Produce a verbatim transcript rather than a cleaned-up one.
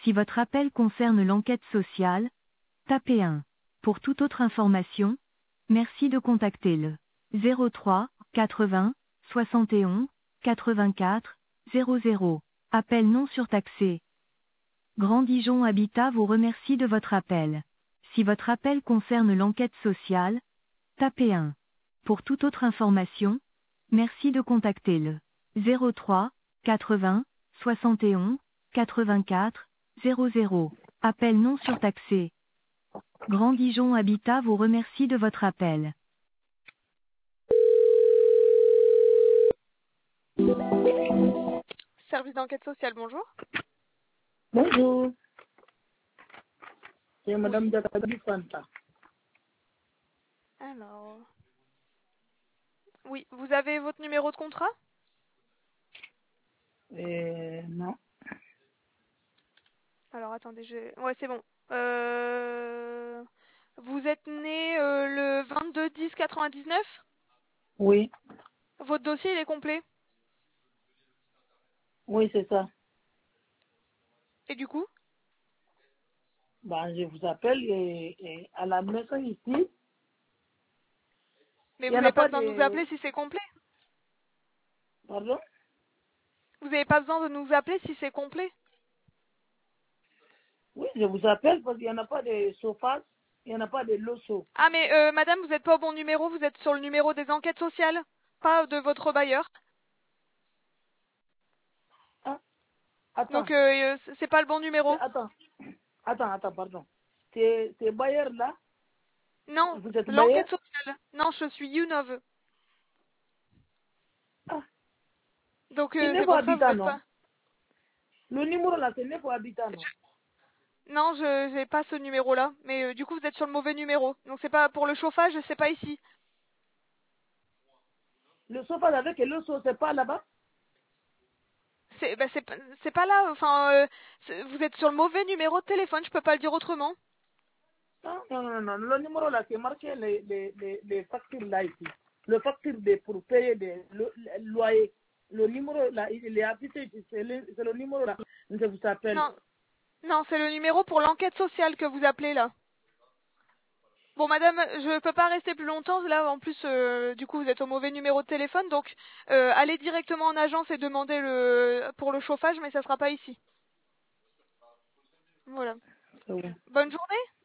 Si votre appel concerne l'enquête sociale, tapez un. Pour toute autre information, merci de contacter le zéro trois quatre-vingts soixante et onze quatre-vingt-quatre zéro zéro. Appel non surtaxé. Grand Dijon Habitat vous remercie de votre appel. Si votre appel concerne l'enquête sociale, tapez un. Pour toute autre information, merci de contacter le zéro trois quatre-vingts soixante et onze quatre-vingt-quatre zéro zéro. Appel non surtaxé. Grand Dijon Habitat vous remercie de votre appel. Service d'enquête sociale, bonjour. Bonjour, c'est Madame Oui. Jacadi Fanta. Alors. Oui, vous avez votre numéro de contrat? Euh, non, Alors attendez, je... ouais, c'est bon. Euh... Vous êtes né euh, le vingt-deux dix quatre-vingt-dix-neuf? oui, Votre dossier, il est complet? oui, c'est ça. Et du coup? Ben, je vous appelle et, et à la maison ici, il Mais n'y vous en a n'avez pas pas besoin de nous de... appeler si c'est complet. Pardon? Vous n'avez pas besoin de nous appeler si c'est complet. Oui, je vous appelle parce qu'il n'y en a pas de chauffage, il n'y en a pas de loso. Ah mais euh, madame, vous n'êtes pas au bon numéro, vous êtes sur le numéro des enquêtes sociales, pas de votre bailleur. Ah, Donc attends, euh, c'est pas le bon c'est- numéro. attends, attends, attends, pardon. C'est c'est Bayer là, Non, vous êtes Bayer? l'enquête sociale. Non, je suis Younov. Ah, Donc c'est euh, c'est neuf pour ça vous habitants, n'êtes non? pas. Le numéro là, c'est neuf habitants, non? Non, je j'ai pas ce numéro-là. Mais euh, du coup, vous êtes sur le mauvais numéro. Donc c'est pas pour le chauffage, c'est pas ici. Le chauffage avec le loso, c'est pas là-bas? C'est bah, c'est pas c'est pas là. Enfin, euh, c'est- vous êtes sur le mauvais numéro de téléphone. Je peux pas le dire autrement. Non, non, non, non, le numéro là, c'est marqué les, les, les, les factures là ici. Le facture de, pour payer des le, le loyer. Le numéro là, il est affiché ici, c'est le, c'est le numéro là. Je vous appelle. Non, non, c'est le numéro pour l'enquête sociale que vous appelez là. Bon, madame, je peux pas rester plus longtemps. Là, en plus, euh, du coup, vous êtes au mauvais numéro de téléphone. Donc, euh, allez directement en agence et demandez le pour le chauffage, mais ça sera pas ici. Voilà. Oui. Bonne journée.